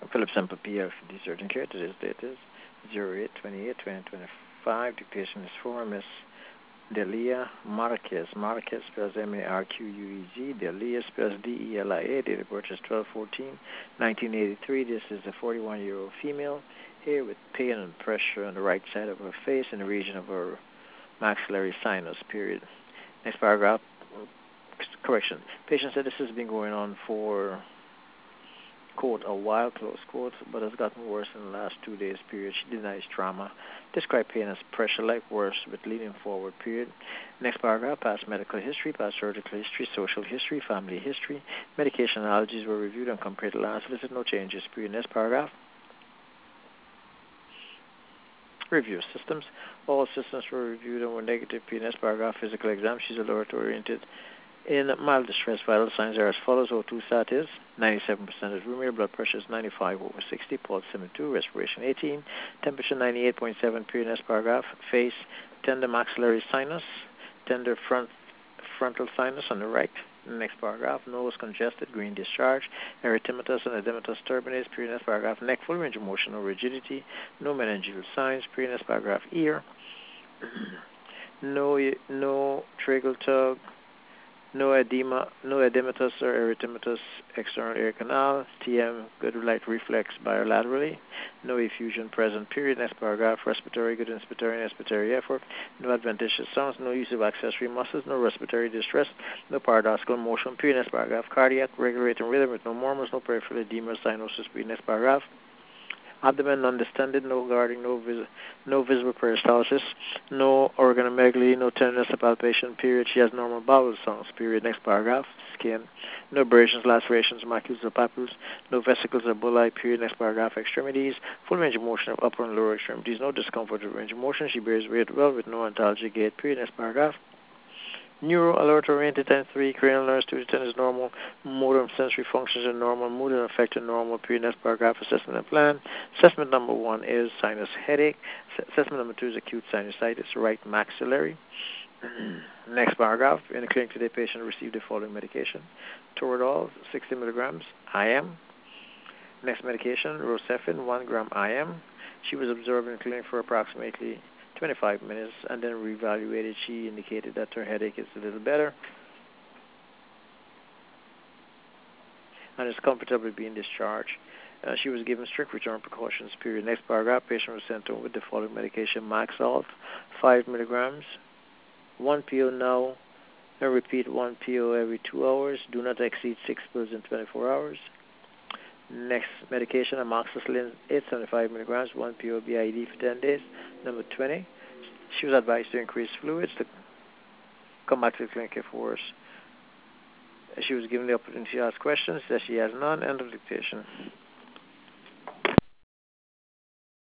Philip Semple PLCD Surgeon Care. Today's date is 08/28/2025. Dictation is for Miss Delia Marquez. Marquez spells Marquez. Delia spells Delia. Date of birth is 12/14/1983. This is a 41-year-old female here with pain and pressure on the right side of her face in the region of her maxillary sinus, period. Next paragraph. Correction. Patient said this has been going on for, quote, a while, close quote, but has gotten worse in the last 2 days, period. She denies trauma. Describe pain as pressure-like worse with leaning forward, period. Next paragraph, past medical history, past surgical history, social history, family history. Medication and allergies were reviewed and compared to last visit. No changes, period. Next paragraph. Review systems. All systems were reviewed and were negative, period. Next paragraph, physical exam. She's alert-oriented. In mild distress, vital signs are as follows. O2 sat is 97% is room. Blood pressure is 95/60. Pulse 72. Respiration 18. Temperature 98.7. Period. Next paragraph. Face tender maxillary sinus. Tender frontal sinus on the right. Next paragraph. Nose congested. Green discharge. Erythematous and edematous turbinates. Period. Next paragraph. Neck full range of motion. No rigidity. No meningeal signs. Period. Next paragraph. Ear. No tracheal tug. No edema, no edematous or erythematous external ear canal. TM, good light reflex bilaterally. No effusion present, period. Next paragraph, respiratory, good inspiratory and expiratory effort. No adventitious sounds, no use of accessory muscles, no respiratory distress, no paradoxical motion, period. Next paragraph, cardiac, regulating rhythm with no murmurs, no peripheral edema, cyanosis, period. Next paragraph. Abdomen undistended, no guarding, no visible peristalsis, no organomegaly, no tenderness of palpation, period. She has normal bowel sounds, period. Next paragraph. Skin, no abrasions, lacerations, macules or papules, no vesicles or bullae, period. Next paragraph. Extremities, full range of motion of upper and lower extremities, no discomfort of range of motion. She bears weight well with no antalgic gait, period. Next paragraph. Neuro alert oriented 10-3, cranial nerves 2 to 10 is normal, motor and sensory functions are normal, mood and affected normal, period. Next paragraph, assessment and plan. Assessment number 1 is sinus headache. Assessment number 2 is acute sinusitis, right maxillary. Next paragraph, in the clinic today, patient received the following medication. Toradol, 60 milligrams, IM. Next medication, Rosefin, 1 gram IM. She was observed in the clinic for approximately 25 minutes and then reevaluated. She indicated that her headache is a little better and is comfortably being discharged. She was given strict return precautions, period. Next paragraph, patient was sent home with the following medication, Maxalt, 5 milligrams, 1 PO now, and repeat 1 PO every 2 hours. Do not exceed 6 pills in 24 hours. Next medication, amoxicillin, 875 milligrams, 1 PO BID for 10 days. Number 20, she was advised to increase fluids to come back to the clinic if worse. She was given the opportunity to ask questions, that she has none. End of dictation.